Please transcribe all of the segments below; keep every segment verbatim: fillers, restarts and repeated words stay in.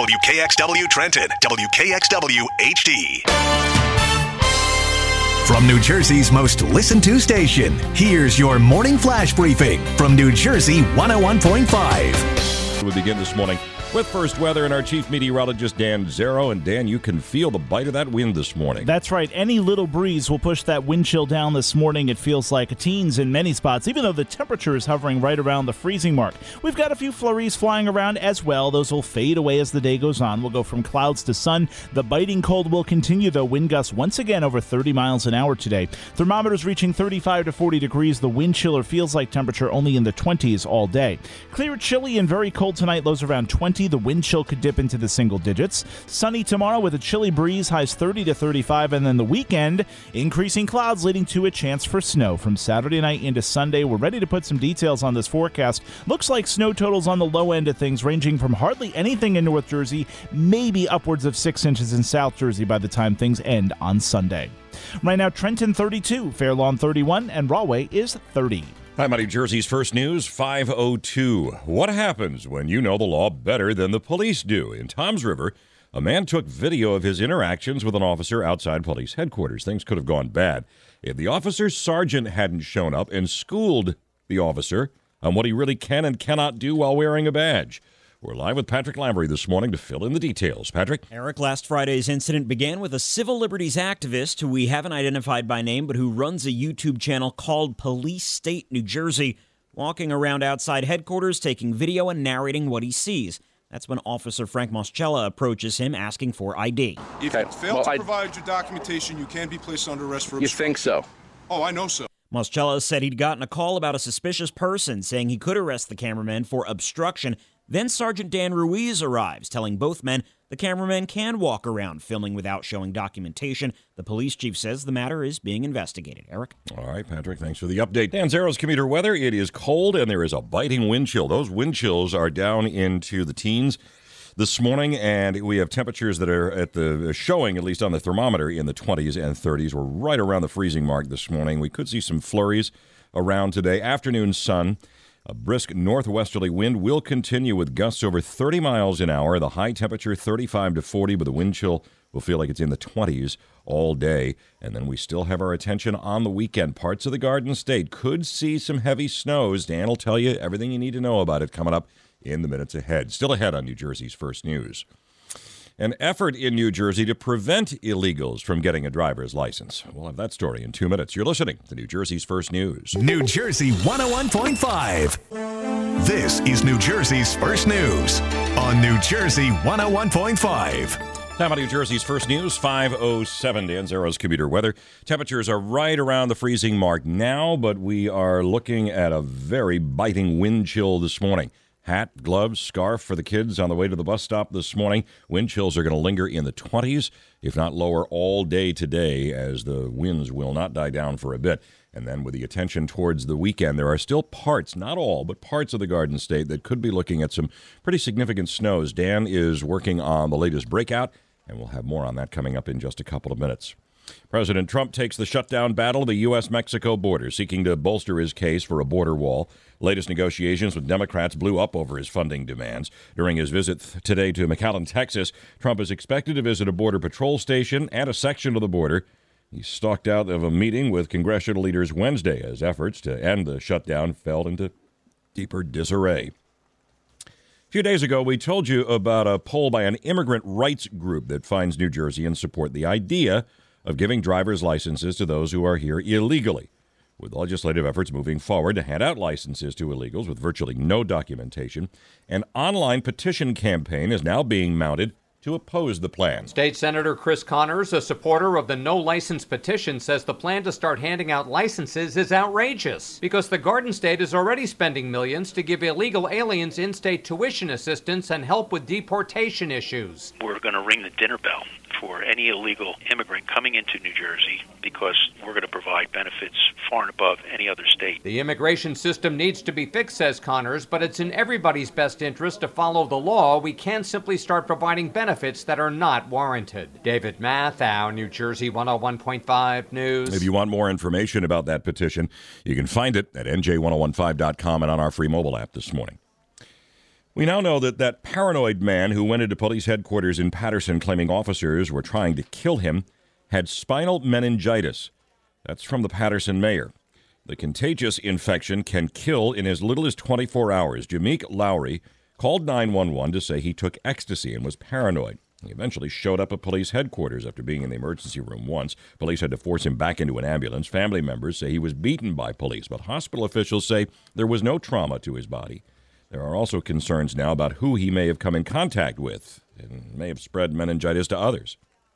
W K X W Trenton, W K X W H D. From New Jersey's most listened to station, here's your morning flash briefing from New Jersey one oh one point five. We begin this morning with first weather and our chief meteorologist, Dan Zero. And Dan, you can feel the bite of that wind this morning. That's right. Any little breeze will push that wind chill down this morning. It feels like teens in many spots, even though the temperature is hovering right around the freezing mark. We've got a few flurries flying around as well. Those will fade away as the day goes on. We'll go from clouds to sun. The biting cold will continue, though. Wind gusts once again over thirty miles an hour today. Thermometers reaching thirty-five to forty degrees. The wind chiller feels like temperature only in the twenties all day. Clear, chilly, and very cold tonight. Lows around twenty. The wind chill could dip into the single digits. Sunny tomorrow with a chilly breeze, highs thirty to thirty-five, and then the weekend, increasing clouds leading to a chance for snow. From Saturday night into Sunday, we're ready to put some details on this forecast. Looks like snow totals on the low end of things, ranging from hardly anything in North Jersey, maybe upwards of six inches in South Jersey by the time things end on Sunday. Right now, Trenton thirty-two, Fair Lawn thirty-one, and Rahway is thirty. Hi, my New Jersey's first news, five oh two. What happens when you know the law better than the police do? In Toms River, a man took video of his interactions with an officer outside police headquarters. Things could have gone bad if the officer's sergeant hadn't shown up and schooled the officer on what he really can and cannot do while wearing a badge. We're live with Patrick Lambury this morning to fill in the details. Patrick? Eric, last Friday's incident began with a civil liberties activist who we haven't identified by name, but who runs a YouTube channel called Police State New Jersey, walking around outside headquarters, taking video and narrating what he sees. That's when Officer Frank Moschella approaches him, asking for I D. If okay. you fail well, to I... provide your documentation, you can be placed under arrest for obstruction. You think so? Oh, I know so. Moschella said he'd gotten a call about a suspicious person, saying he could arrest the cameraman for obstruction. Then Sergeant Dan Ruiz arrives, telling both men the cameraman can walk around filming without showing documentation. The police chief says the matter is being investigated. Eric? All right, Patrick, thanks for the update. Dan Zero's commuter weather. It is cold and there is a biting wind chill. Those wind chills are down into the teens this morning, and we have temperatures that are at the showing, at least on the thermometer, in the twenties and thirties. We're right around the freezing mark this morning. We could see some flurries around today. Afternoon sun. A brisk northwesterly wind will continue with gusts over thirty miles an hour. The high temperature thirty-five to forty, but the wind chill will feel like it's in the twenties all day. And then we still have our attention on the weekend. Parts of the Garden State could see some heavy snows. Dan will tell you everything you need to know about it coming up in the minutes ahead. Still ahead on New Jersey's First News. An effort in New Jersey to prevent illegals from getting a driver's license. We'll have that story in two minutes. You're listening to New Jersey's First News. New Jersey one oh one point five. This is New Jersey's First News on New Jersey one oh one point five. Time on New Jersey's First News, five oh seven. Dan Zero's commuter weather. Temperatures are right around the freezing mark now, but we are looking at a very biting wind chill this morning. Hat, gloves, scarf for the kids on the way to the bus stop this morning. Wind chills are going to linger in the twenties, if not lower, all day today, as the winds will not die down for a bit. And then with the attention towards the weekend, there are still parts, not all, but parts of the Garden State that could be looking at some pretty significant snows. Dan is working on the latest breakout, and we'll have more on that coming up in just a couple of minutes. President Trump takes the shutdown battle of the U S Mexico border, seeking to bolster his case for a border wall. Latest negotiations with Democrats blew up over his funding demands. During his visit th- today to McAllen, Texas, Trump is expected to visit a border patrol station and a section of the border. He stalked out of a meeting with congressional leaders Wednesday as efforts to end the shutdown fell into deeper disarray. A few days ago, we told you about a poll by an immigrant rights group that finds New Jerseyans support the idea of giving driver's licenses to those who are here illegally, with legislative efforts moving forward to hand out licenses to illegals with virtually no documentation. An online petition campaign is now being mounted to oppose the plan. State Senator Chris Connors, a supporter of the no license petition, says the plan to start handing out licenses is outrageous because the Garden State is already spending millions to give illegal aliens in-state tuition assistance and help with deportation issues. We're going to ring the dinner bell for any illegal immigrant coming into New Jersey because we're going to provide benefits far and above any other state. The immigration system needs to be fixed, says Connors, but it's in everybody's best interest to follow the law. We can't simply start providing benefits that are not warranted. David Matthau, New Jersey one oh one point five News. If you want more information about that petition, you can find it at N J ten fifteen dot com and on our free mobile app this morning. We now know that that paranoid man who went into police headquarters in Patterson claiming officers were trying to kill him had spinal meningitis. That's from the Patterson mayor. The contagious infection can kill in as little as twenty-four hours. Jameek Lowry called nine one one to say he took ecstasy and was paranoid. He eventually showed up at police headquarters after being in the emergency room once. Police had to force him back into an ambulance. Family members say he was beaten by police, but hospital officials say there was no trauma to his body. There are also concerns now about who he may have come in contact with and may have spread meningitis to others.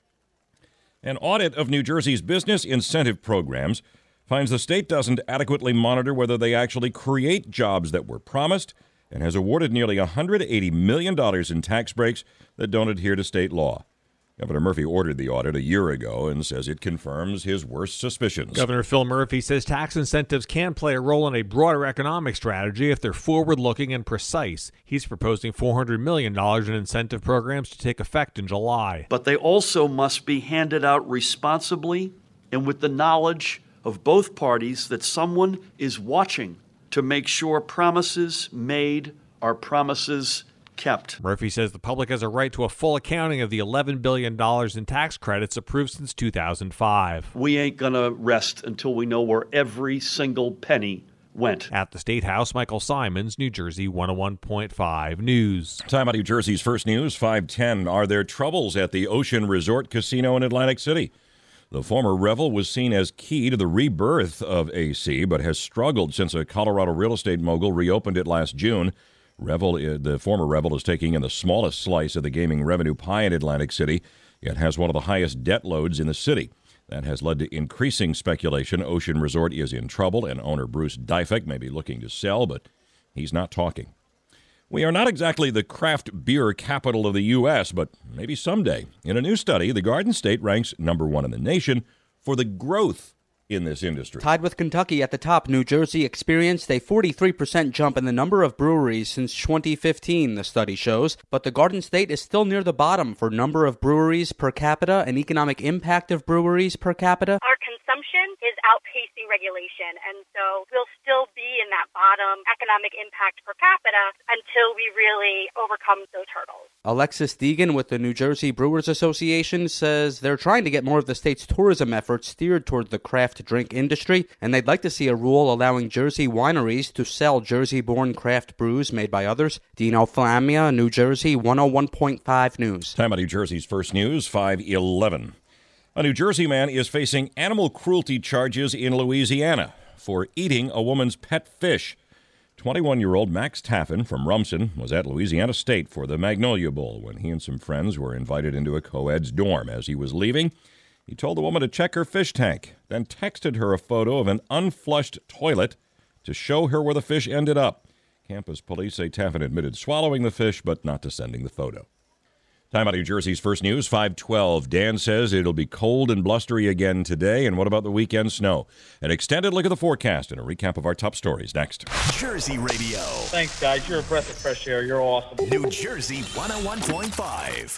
An audit of New Jersey's business incentive programs finds the state doesn't adequately monitor whether they actually create jobs that were promised and has awarded nearly one hundred eighty million dollars in tax breaks that don't adhere to state law. Governor Murphy ordered the audit a year ago and says it confirms his worst suspicions. Governor Phil Murphy says tax incentives can play a role in a broader economic strategy if they're forward-looking and precise. He's proposing four hundred million dollars in incentive programs to take effect in July. But they also must be handed out responsibly and with the knowledge of both parties that someone is watching to make sure promises made are promises kept. Murphy says the public has a right to a full accounting of the eleven billion dollars in tax credits approved since two thousand five. We ain't going to rest until we know where every single penny went. At the State House, Michael Simons, New Jersey one oh one point five News. Time out New Jersey's first news, five ten. Are there troubles at the Ocean Resort Casino in Atlantic City? The former Revel was seen as key to the rebirth of A C, but has struggled since a Colorado real estate mogul reopened it last June. Revel, the former Revel, is taking in the smallest slice of the gaming revenue pie in Atlantic City. It has one of the highest debt loads in the city. That has led to increasing speculation. Ocean Resort is in trouble, and owner Bruce Dyfek may be looking to sell, but he's not talking. We are not exactly the craft beer capital of the U S, but maybe someday. In a new study, the Garden State ranks number one in the nation for the growth in this industry. Tied with Kentucky at the top, New Jersey experienced a forty-three percent jump in the number of breweries since twenty fifteen, the study shows. But the Garden State is still near the bottom for number of breweries per capita and economic impact of breweries per capita. Our consumption is outpacing regulation, and so we'll still be in that bottom economic impact per capita until we really overcome those hurdles. Alexis Deegan with the New Jersey Brewers Association says they're trying to get more of the state's tourism efforts steered toward the craft drink industry, and they'd like to see a rule allowing Jersey wineries to sell Jersey-born craft brews made by others. Dino Flamia, New Jersey one oh one point five News. Time out New Jersey's first news, five eleven. A New Jersey man is facing animal cruelty charges in Louisiana for eating a woman's pet fish. twenty-one-year-old Max Taffin from Rumson was at Louisiana State for the Magnolia Bowl when he and some friends were invited into a co-ed's dorm. As he was leaving, he told the woman to check her fish tank, then texted her a photo of an unflushed toilet to show her where the fish ended up. Campus police say Taffin admitted swallowing the fish, but not to sending the photo. Time out New Jersey's first news, five twelve. Dan says it'll be cold and blustery again today. And what about the weekend snow? An extended look at the forecast and a recap of our top stories next. Jersey Radio. Thanks, guys. You're a breath of fresh air. You're awesome. New Jersey one oh one point five.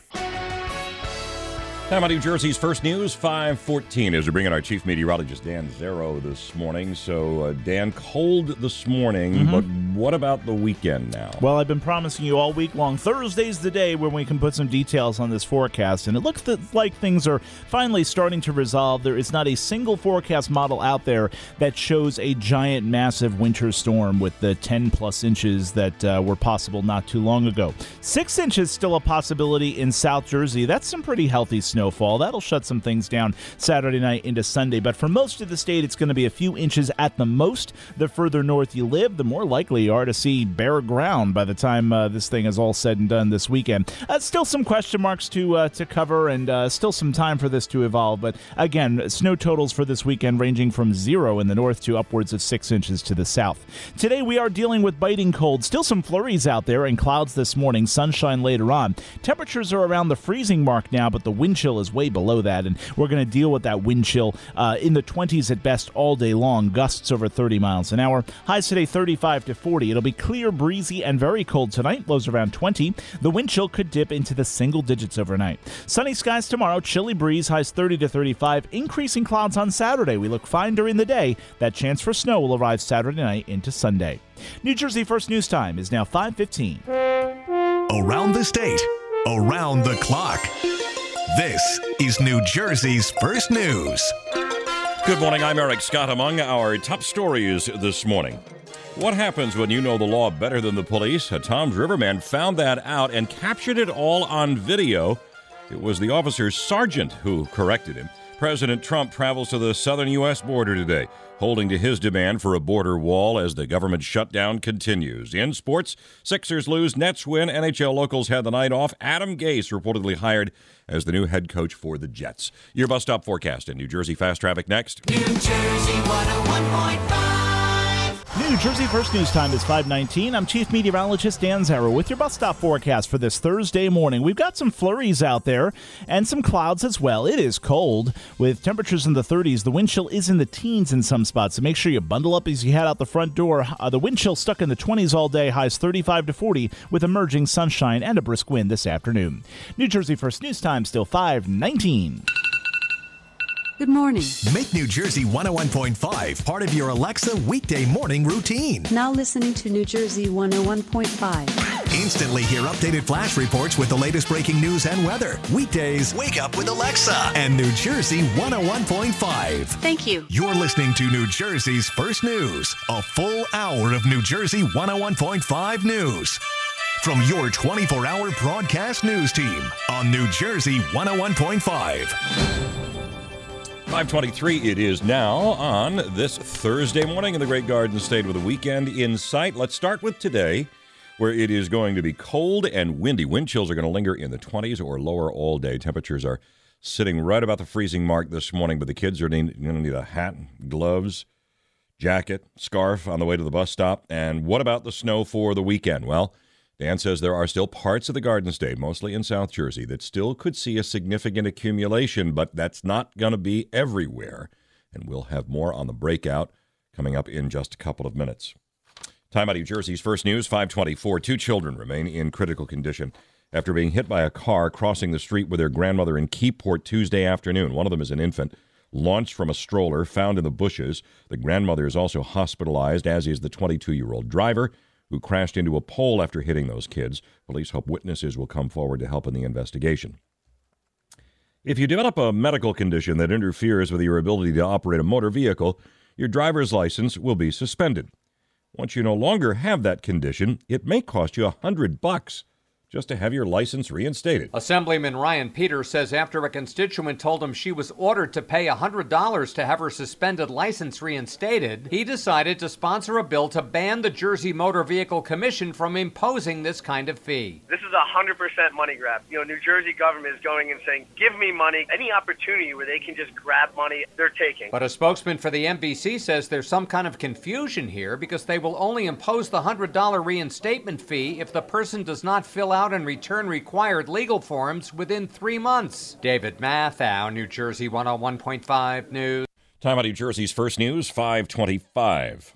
Time out New Jersey's first news, five fourteen, as we bring in our chief meteorologist, Dan Zero, this morning. So, uh, Dan, cold this morning, mm-hmm. but what about the weekend now? Well, I've been promising you all week long. Thursday's the day when we can put some details on this forecast, and it looks like things are finally starting to resolve. There is not a single forecast model out there that shows a giant, massive winter storm with the ten-plus inches that uh, were possible not too long ago. Six inches still a possibility in South Jersey. That's some pretty healthy snow. Snowfall. That'll shut some things down Saturday night into Sunday, but for most of the state, it's going to be a few inches at the most. The further north you live, the more likely you are to see bare ground by the time uh, this thing is all said and done this weekend. Uh, still some question marks to uh, to cover, and uh, still some time for this to evolve, but again, snow totals for this weekend ranging from zero in the north to upwards of six inches to the south. Today, we are dealing with biting cold. Still some flurries out there and clouds this morning, sunshine later on. Temperatures are around the freezing mark now, but the wind chill is way below that, and we're going to deal with that wind chill uh, in the twenties at best all day long, gusts over thirty miles an hour. Highs today thirty-five to forty. It'll be clear, breezy, and very cold tonight, lows around twenty. The wind chill could dip into the single digits overnight. Sunny skies tomorrow, chilly breeze, highs thirty to thirty-five. Increasing clouds on Saturday. We look fine during the day. That chance for snow will arrive Saturday night into Sunday. New Jersey First News Time is now five fifteen. around the state, around the clock. This is New Jersey's First News. Good morning, I'm Eric Scott. Among our top stories this morning. What happens when you know the law better than the police? A Toms River man found that out and captured it all on video. It was the officer's sergeant who corrected him. President Trump travels to the southern U S border today, holding to his demand for a border wall as the government shutdown continues. In sports, Sixers lose, Nets win, N H L locals had the night off. Adam Gase reportedly hired as the new head coach for the Jets. Your bus stop forecast in New Jersey Fast Traffic next. New Jersey one oh one point five. New Jersey First News Time is five nineteen. I'm Chief Meteorologist Dan Zarrow with your bus stop forecast for this Thursday morning. We've got some flurries out there and some clouds as well. It is cold with temperatures in the thirties. The wind chill is in the teens in some spots, so make sure you bundle up as you head out the front door. Uh, the wind chill stuck in the twenties all day, highs thirty-five to forty with emerging sunshine and a brisk wind this afternoon. New Jersey First News Time still five nineteen. Good morning. Make New Jersey one oh one point five part of your Alexa weekday morning routine. Now listening to New Jersey one oh one point five. Instantly hear updated flash reports with the latest breaking news and weather. Weekdays, wake up with Alexa and New Jersey one oh one point five. Thank you. You're listening to New Jersey's First News, a full hour of New Jersey one oh one point five news. From your twenty-four hour broadcast news team on New Jersey one oh one point five. five twenty-three it is now on this Thursday morning in the Great Garden State with a weekend in sight. Let's start with today, where it is going to be cold and windy. Wind chills are going to linger in the twenties or lower all day. Temperatures are sitting right about the freezing mark this morning, but the kids are going to need a hat, gloves, jacket, scarf on the way to the bus stop. And what about the snow for the weekend? Well, Dan says there are still parts of the Garden State, mostly in South Jersey, that still could see a significant accumulation, but that's not going to be everywhere. And we'll have more on the breakout coming up in just a couple of minutes. Time out New Jersey's First News, five twenty-four. Two children remain in critical condition after being hit by a car crossing the street with their grandmother in Keyport Tuesday afternoon. One of them is an infant, launched from a stroller, found in the bushes. The grandmother is also hospitalized, as is the twenty-two-year-old driver, who crashed into a pole after hitting those kids. Police hope witnesses will come forward to help in the investigation. If you develop a medical condition that interferes with your ability to operate a motor vehicle, your driver's license will be suspended. Once you no longer have that condition, it may cost you a hundred bucks just to have your license reinstated. Assemblyman Ryan Peters says after a constituent told him she was ordered to pay one hundred dollars to have her suspended license reinstated, he decided to sponsor a bill to ban the Jersey Motor Vehicle Commission from imposing this kind of fee. This is a one hundred percent money grab. You know, New Jersey government is going and saying, give me money. Any opportunity where they can just grab money, they're taking. But a spokesman for the M V C says there's some kind of confusion here because they will only impose the one hundred dollars reinstatement fee if the person does not fill out and return required legal forms within three months. David Mathau, New Jersey one oh one point five News. Time out New Jersey's First News, five twenty-five.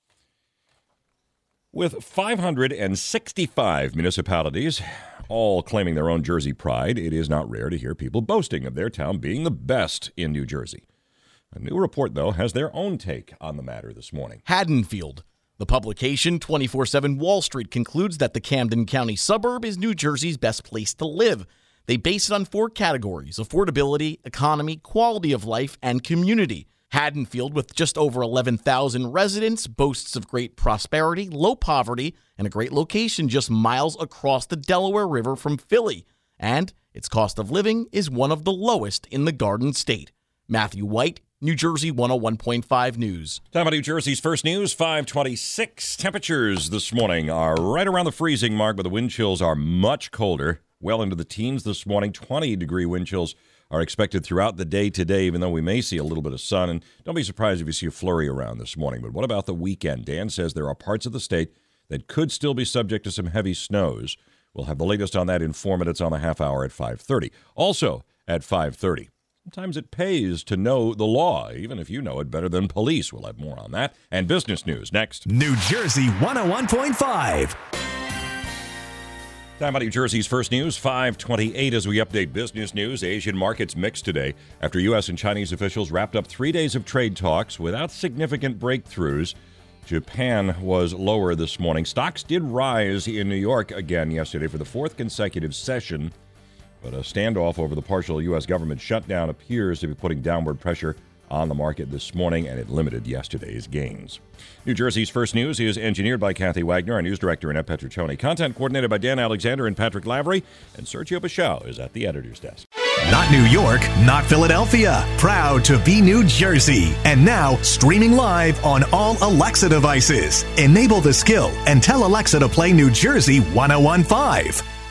With five hundred sixty-five municipalities, all claiming their own Jersey pride, it is not rare to hear people boasting of their town being the best in New Jersey. A new report, though, has their own take on the matter this morning. Haddonfield. The publication, twenty-four seven Wall Street, concludes that the Camden County suburb is New Jersey's best place to live. They base it on four categories: affordability, economy, quality of life, and community. Haddonfield, with just over eleven thousand residents, boasts of great prosperity, low poverty, and a great location just miles across the Delaware River from Philly. And its cost of living is one of the lowest in the Garden State. Matthew White, New Jersey one oh one point five News. Time about New Jersey's First News, five twenty-six. Temperatures this morning are right around the freezing mark, but the wind chills are much colder, well into the teens this morning. twenty-degree wind chills are expected throughout the day today, even though we may see a little bit of sun. And don't be surprised if you see a flurry around this morning. But what about the weekend? Dan says there are parts of the state that could still be subject to some heavy snows. We'll have the latest on that in four minutes on the half hour at five thirty. Also at five thirty. Sometimes it pays to know the law, even if you know it better than police. We'll have more on that. And business news next. New Jersey one oh one point five. Time about New Jersey's First News, five twenty-eight. As we update business news, Asian markets mixed today after U S and Chinese officials wrapped up three days of trade talks without significant breakthroughs. Japan was lower this morning. Stocks did rise in New York again yesterday for the fourth consecutive session, but a standoff over the partial U S government shutdown appears to be putting downward pressure on the market this morning, and it limited yesterday's gains. New Jersey's First News is engineered by Kathy Wagner, our news director Annette Petriccioni. Content coordinated by Dan Alexander and Patrick Lavery, and Sergio Bichau is at the editor's desk. Not New York, not Philadelphia. Proud to be New Jersey. And now, streaming live on all Alexa devices. Enable the skill and tell Alexa to play New Jersey one oh one point five.